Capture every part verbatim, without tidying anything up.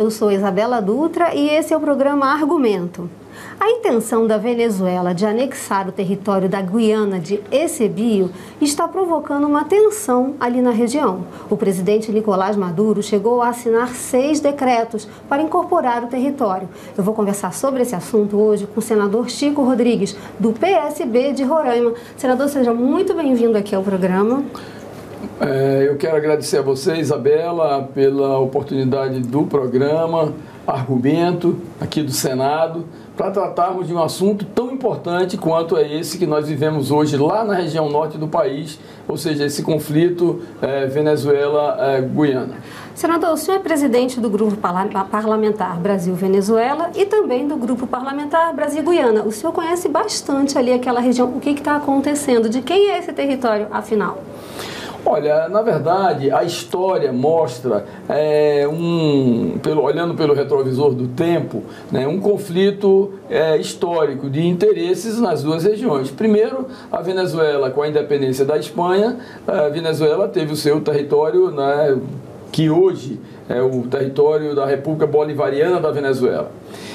Eu sou Isabela Dutra e esse é o programa Argumento. A intenção da Venezuela de anexar o território da Guiana de Esequibo está provocando uma tensão ali na região. O presidente Nicolás Maduro chegou a assinar seis decretos para incorporar o território. Eu vou conversar sobre esse assunto hoje com o senador Chico Rodrigues, do P S B de Roraima. Senador, seja muito bem-vindo aqui ao programa. É, eu quero agradecer a você, Isabela, pela oportunidade do programa Argumento, aqui do Senado, para tratarmos de um assunto tão importante quanto é esse que nós vivemos hoje lá na região norte do país, ou seja, esse conflito é, Venezuela-Guiana. Senador, o senhor é presidente do Grupo Parlamentar Brasil-Venezuela e também do Grupo Parlamentar Brasil-Guiana. O senhor conhece bastante ali aquela região. O que está acontecendo? De quem é esse território, afinal? Olha, na verdade, a história mostra, é, um, pelo, olhando pelo retrovisor do tempo, né, um conflito é, histórico de interesses nas duas regiões. Primeiro, a Venezuela, com a independência da Espanha, a Venezuela teve o seu território, né, que hoje é o território da República Bolivariana da Venezuela.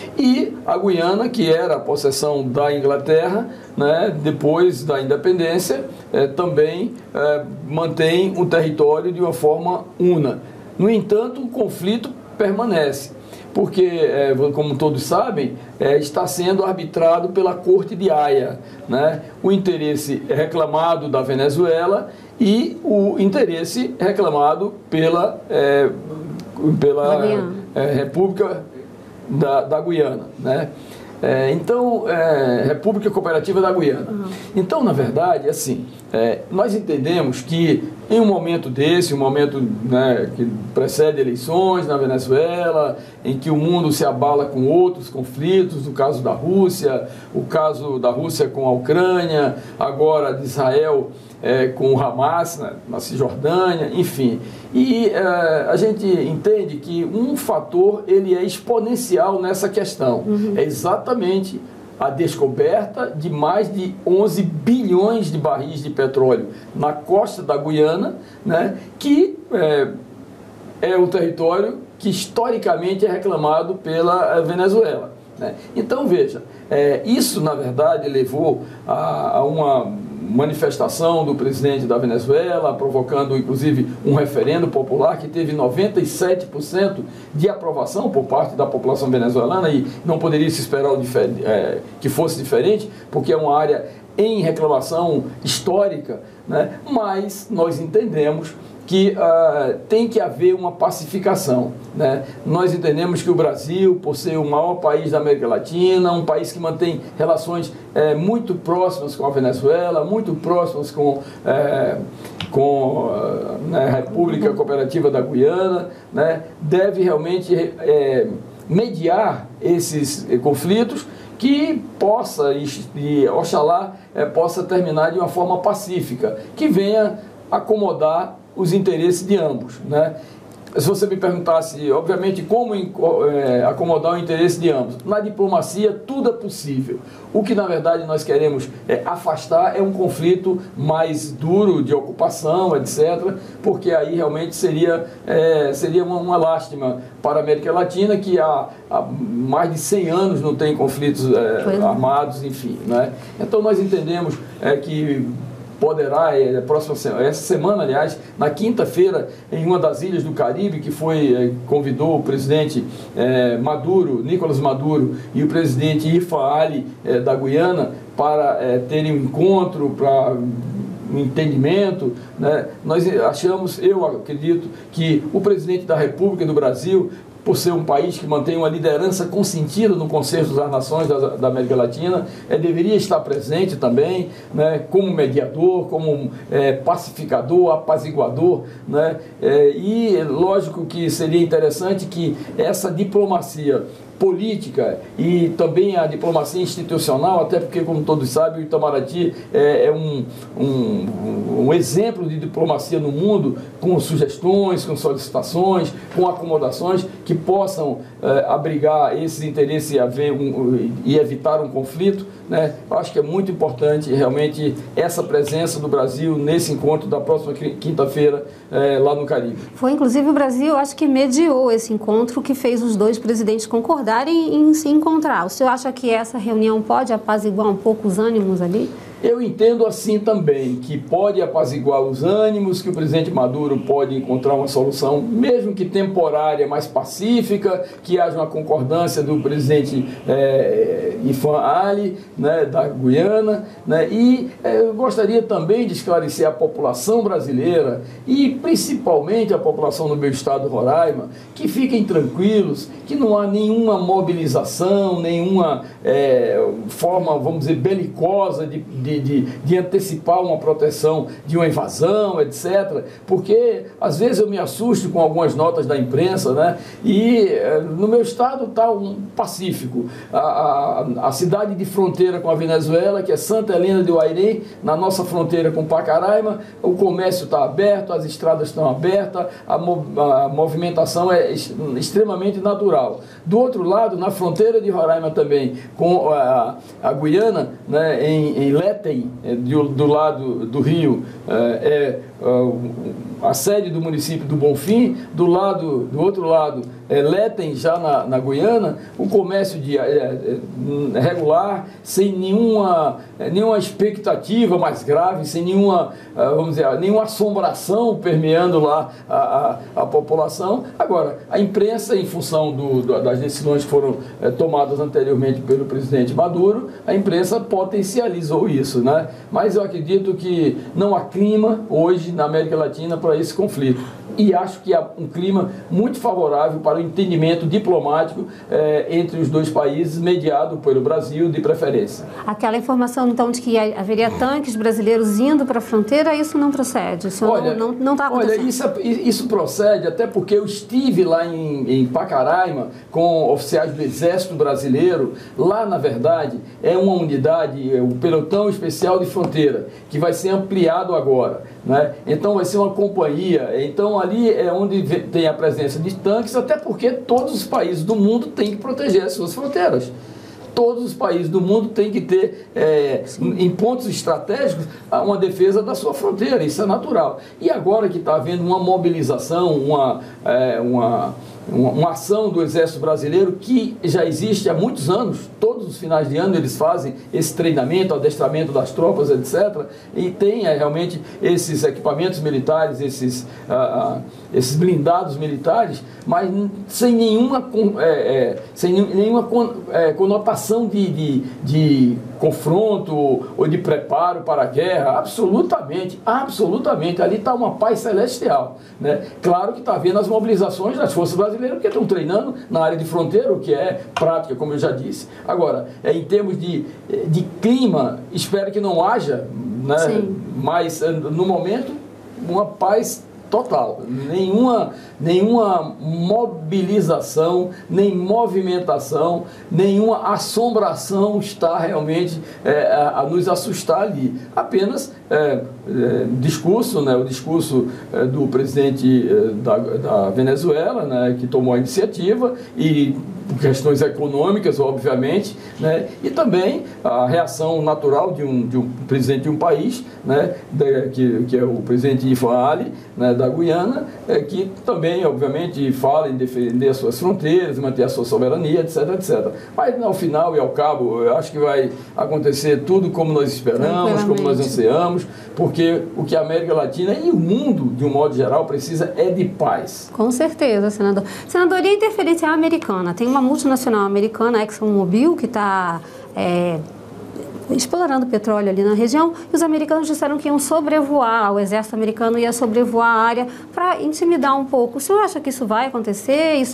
E a Guiana, que era a possessão da Inglaterra, né, depois da independência, é, também é, mantém um território de uma forma una. No entanto, o conflito permanece, porque, é, como todos sabem, é, está sendo arbitrado pela Corte de Haia, né, o interesse reclamado da Venezuela e o interesse reclamado pela, é, pela é, República Da, da Guiana, né? É, então, é, República Cooperativa da Guiana. Uhum. Então, na verdade, assim, é, nós entendemos que em um momento desse, um momento, né, que precede eleições na Venezuela, em que o mundo se abala com outros conflitos, o caso da Rússia, o caso da Rússia com a Ucrânia, agora de Israel é, com o Hamas na, na Cisjordânia, enfim. E é, a gente entende que um fator ele é exponencial nessa questão. Uhum. É exatamente a descoberta de mais de onze bilhões de barris de petróleo na costa da Guiana, né, que é, é o território que historicamente é reclamado pela Venezuela, né? Então, veja, é, isso na verdade levou a, a uma manifestação do presidente da Venezuela, provocando inclusive um referendo popular que teve noventa e sete por cento de aprovação por parte da população venezuelana, e não poderia se esperar o é, que fosse diferente, porque é uma área em reclamação histórica, né? Mas nós entendemos que uh, tem que haver uma pacificação, né? Nós entendemos que o Brasil, por ser o maior país da América Latina, um país que mantém relações é, muito próximas com a Venezuela, muito próximas com, é, com uh, né, a República Cooperativa da Guiana, né, deve realmente é, mediar esses conflitos, que possa, e, e oxalá, é, possa terminar de uma forma pacífica, que venha acomodar os interesses de ambos, né? Se você me perguntasse, obviamente, como é, acomodar o interesse de ambos, na diplomacia tudo é possível. O que, na verdade, nós queremos é, afastar é um conflito mais duro de ocupação, etcétera, porque aí realmente seria, é, seria uma, uma lástima para a América Latina, que há, há mais de cem anos não tem conflitos é, armados, enfim, né? Então, nós entendemos é, que poderá, é, próxima semana, essa semana, aliás, na quinta-feira, em uma das ilhas do Caribe, que foi, é, convidou o presidente é, Maduro, Nicolás Maduro, e o presidente Ifa Ali, é, da Guiana, para é, terem um encontro, para um entendimento, né? Nós achamos, eu acredito, que o presidente da República do Brasil, por ser um país que mantém uma liderança consentida no Conselho das Nações da, da América Latina, é, deveria estar presente também, né, como mediador, como é, pacificador, apaziguador, né, é, e lógico que seria interessante que essa diplomacia política e também a diplomacia institucional, até porque, como todos sabem, o Itamaraty é, é um, um, um exemplo de diplomacia no mundo, com sugestões, com solicitações, com acomodações que possam é, abrigar esses interesses e, haver um, e evitar um conflito, né? Eu acho que é muito importante realmente essa presença do Brasil nesse encontro da próxima quinta-feira é, lá no Caribe. Foi inclusive o Brasil, acho que mediou esse encontro que fez os dois presidentes concordarem em se encontrar. O senhor acha que essa reunião pode apaziguar um pouco os ânimos ali? Eu entendo assim também, que pode apaziguar os ânimos, que o presidente Maduro pode encontrar uma solução, mesmo que temporária, mais pacífica, que haja uma concordância do presidente é, Ifan Ali, né, da Guiana, né, e é, eu gostaria também de esclarecer a população brasileira e principalmente a população do meu estado, Roraima, que fiquem tranquilos, que não há nenhuma mobilização, nenhuma é, forma, vamos dizer, belicosa de, de De, de, de antecipar uma proteção de uma invasão, etcétera. Porque às vezes eu me assusto com algumas notas da imprensa, né? E no meu estado está um pacífico. A, a, a cidade de fronteira com a Venezuela, que é Santa Helena de Uairém, na nossa fronteira com Pacaraima, o comércio está aberto, as estradas estão abertas, a, a movimentação é extremamente natural. Do outro lado, na fronteira de Roraima também, com a, a Guiana, né, em, em Lete, do, do lado do rio, é, é a sede do município do Bonfim, do lado, do outro lado, é, Letem, já na, na Guiana, o comércio de, é, é, regular, sem nenhuma, é, nenhuma expectativa mais grave, sem nenhuma, vamos dizer, nenhuma assombração permeando lá a, a, a população. Agora, a imprensa, em função do, do, das decisões que foram é, tomadas anteriormente pelo presidente Maduro, a imprensa potencializou isso, né? Mas eu acredito que não há clima hoje na América Latina para esse conflito. E acho que há um clima muito favorável para o entendimento diplomático eh, entre os dois países, mediado pelo Brasil, de preferência. Aquela informação, então, de que haveria tanques brasileiros indo para a fronteira, isso não procede? Isso olha, não está não, não acontecendo? Olha, isso, isso procede até porque eu estive lá em, em Pacaraima com oficiais do Exército Brasileiro. Lá, na verdade, é uma unidade, é o Pelotão Especial de Fronteira, que vai ser ampliado agora, né? Então, vai ser uma companhia. Então, ali é onde tem a presença de tanques, até porque todos os países do mundo têm que proteger as suas fronteiras. Todos os países do mundo têm que ter, é, em pontos estratégicos, uma defesa da sua fronteira. Isso é natural. E agora que está havendo uma mobilização, uma, é, uma, uma, uma ação do Exército Brasileiro que já existe há muitos anos, todos os finais de ano eles fazem esse treinamento, adestramento das tropas, etcétera. E tem é, realmente esses equipamentos militares, esses, ah, ah, esses blindados militares, mas sem nenhuma, é, é, sem nenhuma con, é, conotação de, de, de confronto ou de preparo para a guerra. Absolutamente, absolutamente. Ali está uma paz celestial, né? Claro que está havendo as mobilizações das forças brasileiras, porque estão treinando na área de fronteira, o que é prática, como eu já disse. Agora, é, em termos de, de clima, espero que não haja, né? Sim. Mas, no momento, uma paz total, nenhuma, nenhuma mobilização, nem movimentação, nenhuma assombração está realmente é, a, a nos assustar ali. Apenas é, é, discurso, né, o discurso é, do presidente é, da, da Venezuela, né, que tomou a iniciativa, e questões econômicas, obviamente, né, e também a reação natural de um, de um presidente de um país, né, de, que, que é o presidente Ifan Ali, né, da Guiana, é, que também, obviamente, fala em defender as suas fronteiras, manter a sua soberania, etc, etcétera. Mas, ao final e ao cabo, eu acho que vai acontecer tudo como nós esperamos, como nós ansiamos, porque o que a América Latina e o mundo, de um modo geral, precisa é de paz. Com certeza, senador. Senador, e a interferência americana? Tem uma multinacional americana, a ExxonMobil, que está é, explorando petróleo ali na região, e os americanos disseram que iam sobrevoar, o exército americano ia sobrevoar a área para intimidar um pouco. O senhor acha que isso vai acontecer? Isso é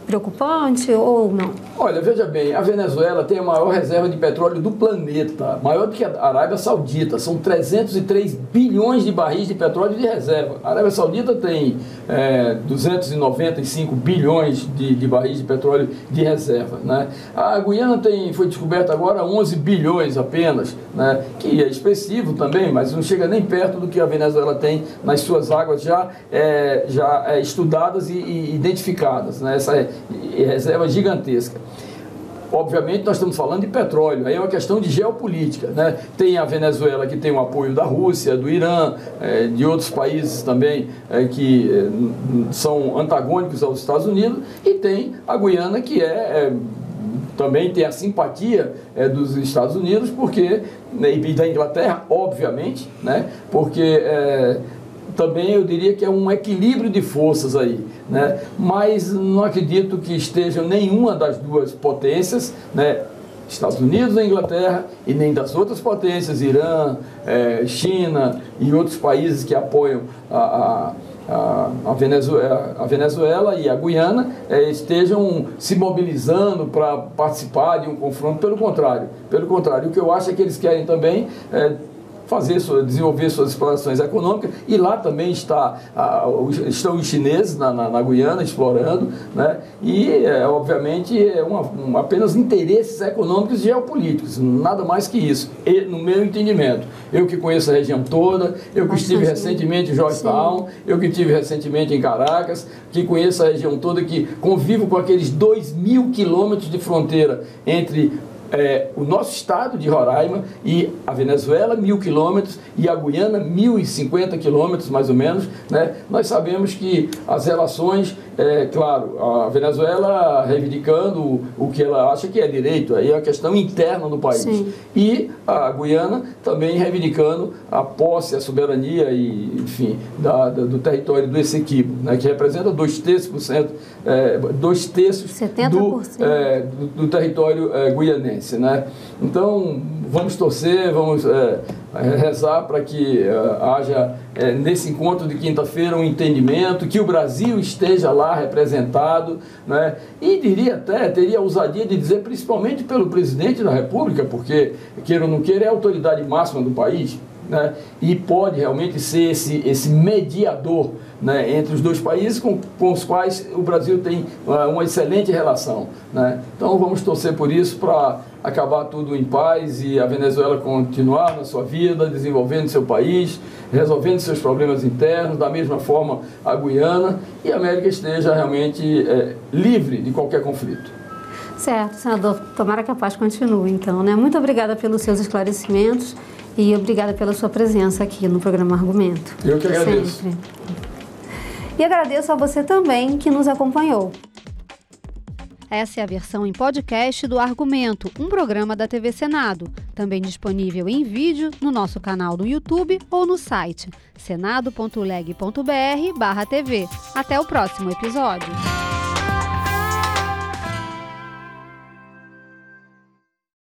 preocupante ou não? Olha, veja bem, a Venezuela tem a maior reserva de petróleo do planeta, maior do que a Arábia Saudita, são trezentos e três bilhões de barris de petróleo de reserva. A Arábia Saudita tem é, duzentos e noventa e cinco bilhões de, de barris de petróleo de reserva, né? A Guiana tem, foi descoberta agora onze bilhões apenas, né? Que é expressivo também, mas não chega nem perto do que a Venezuela tem nas suas águas já, é, já é, estudadas e, e identificadas, né? Essa é, é reserva gigantesca. Obviamente nós estamos falando de petróleo, aí é uma questão de geopolítica, né? Tem a Venezuela que tem o apoio da Rússia, do Irã, é, de outros países também é, que é, são antagônicos aos Estados Unidos, e tem a Guiana que é, é também tem a simpatia é, dos Estados Unidos, porque, né, e da Inglaterra, obviamente, né? Porque é, também eu diria que é um equilíbrio de forças aí, né? Mas não acredito que estejam nenhuma das duas potências, né? Estados Unidos e Inglaterra, e nem das outras potências, Irã, é, China e outros países que apoiam a, a, a, Venezuela, a Venezuela e a Guiana, é, estejam se mobilizando para participar de um confronto. Pelo contrário, pelo contrário, o que eu acho é que eles querem também é, fazer, desenvolver suas explorações econômicas, e lá também está, estão os chineses na, na, na Guiana explorando, né? E é, obviamente é uma, um, apenas interesses econômicos e geopolíticos, nada mais que isso, e, no meu entendimento. Eu que conheço a região toda, eu que estive recentemente em Georgetown, eu que estive recentemente em Caracas, que conheço a região toda, que convivo com aqueles dois mil quilômetros de fronteira entre É, o nosso estado de Roraima e a Venezuela, mil quilômetros, e a Guiana, mil e cinquenta quilômetros, mais ou menos, né? Nós sabemos que as relações, é, claro, a Venezuela reivindicando o, o que ela acha que é direito, aí é a questão interna do país. Sim. E a Guiana também reivindicando a posse, a soberania, e, enfim, da, da, do território do Essequibo, né? Que representa dois terços por cento, é, dois terços do, é, do, do território é, guianense. Né? Então, vamos torcer, vamos é, rezar para que é, haja é, nesse encontro de quinta-feira um entendimento, que o Brasil esteja lá representado, né? E diria até, teria a ousadia de dizer, principalmente pelo presidente da República, porque, queira ou não queira, é a autoridade máxima do país, né? E pode realmente ser esse, esse mediador, né, entre os dois países com, com os quais o Brasil tem uh, uma excelente relação, né? Então vamos torcer por isso, para acabar tudo em paz e a Venezuela continuar na sua vida, desenvolvendo seu país, resolvendo seus problemas internos, da mesma forma a Guiana, e a América esteja realmente é, livre de qualquer conflito. Certo, senador. Tomara que a paz continue, então, né? Muito obrigada pelos seus esclarecimentos e obrigada pela sua presença aqui no programa Argumento. Eu que agradeço. Sempre. E agradeço a você também que nos acompanhou. Essa é a versão em podcast do Argumento, um programa da T V Senado, também disponível em vídeo no nosso canal do YouTube ou no site senado ponto leg ponto br barra T V. Até o próximo episódio.